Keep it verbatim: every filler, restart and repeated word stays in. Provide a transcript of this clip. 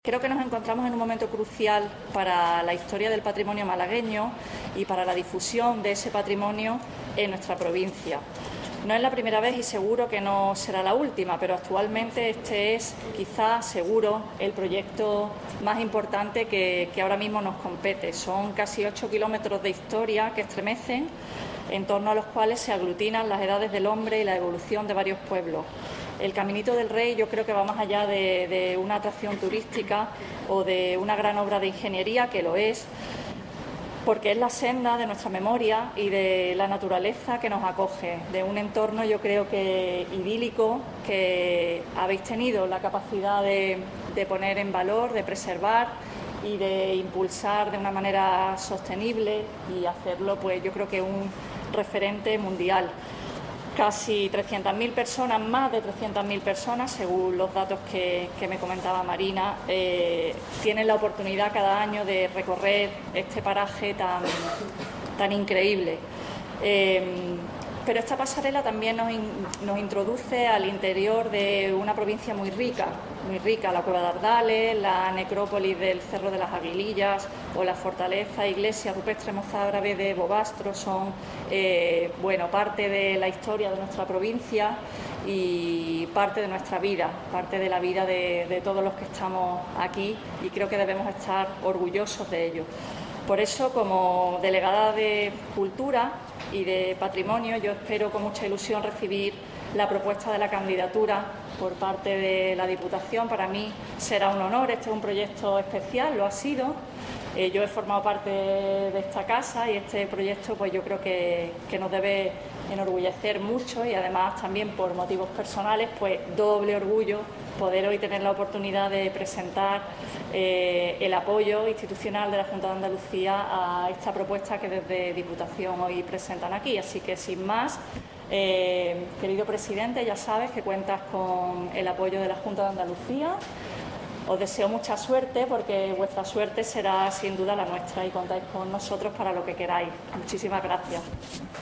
Creo que nos encontramos en un momento crucial para la historia del patrimonio malagueño y para la difusión de ese patrimonio en nuestra provincia. No es la primera vez y seguro que no será la última, pero actualmente este es, quizás, seguro, el proyecto más importante que, que ahora mismo nos compete. Son casi ocho kilómetros de historia que estremecen, en torno a los cuales se aglutinan las edades del hombre y la evolución de varios pueblos. El Caminito del Rey yo creo que va más allá de, de una atracción turística o de una gran obra de ingeniería, que lo es, porque es la senda de nuestra memoria y de la naturaleza que nos acoge, de un entorno yo creo que idílico que habéis tenido la capacidad de, de poner en valor, de preservar y de impulsar de una manera sostenible y hacerlo, pues yo creo que un referente mundial. Casi trescientas mil personas, más de trescientas mil personas, según los datos que, que me comentaba Marina, eh, tienen la oportunidad cada año de recorrer este paraje tan, tan increíble. Eh, pero esta pasarela también nos, in, nos introduce al interior de una provincia muy rica, muy rica, la Cueva de Ardales, la necrópolis del Cerro de las Aguilillas o la fortaleza iglesia rupestre mozárabe de Bobastro son eh, bueno, parte de la historia de nuestra provincia y parte de nuestra vida, parte de la vida de, de todos los que estamos aquí, y creo que debemos estar orgullosos de ello. Por eso, como delegada de Cultura y de Patrimonio, yo espero con mucha ilusión recibir la propuesta de la candidatura por parte de la Diputación. Para mí será un honor, este es un proyecto especial, lo ha sido. Eh, yo he formado parte de esta casa y este proyecto pues yo creo que, que nos debe enorgullecer mucho, y además también por motivos personales, pues doble orgullo poder hoy tener la oportunidad de presentar eh, el apoyo institucional de la Junta de Andalucía a esta propuesta que desde Diputación hoy presentan aquí. Así que, sin más, eh, querido presidente, ya sabes que cuentas con el apoyo de la Junta de Andalucía. Os deseo mucha suerte, porque vuestra suerte será sin duda la nuestra, y contáis con nosotros para lo que queráis. Muchísimas gracias.